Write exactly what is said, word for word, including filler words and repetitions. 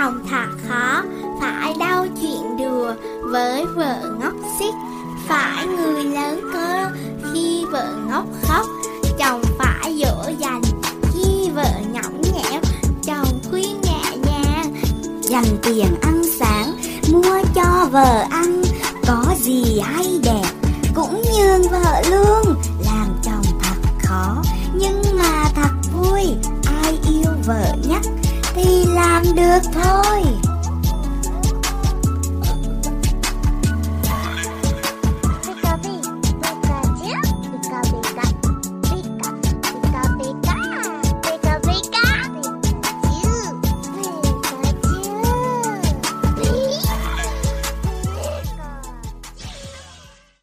chồng thật khó, phải đâu chuyện đùa với vợ ngốc xích. Phải người lớn cơ khi vợ ngốc khóc, chồng phải dỗ dành khi vợ nhõng nhẽo. Chồng khuyên nhẹ nhàng, dành tiền ăn sáng mua cho vợ ăn, có gì hay đẹp cũng nhường vợ luôn. Làm chồng thật khó nhưng mà thật vui, ai yêu vợ nhất thì làm được thôi.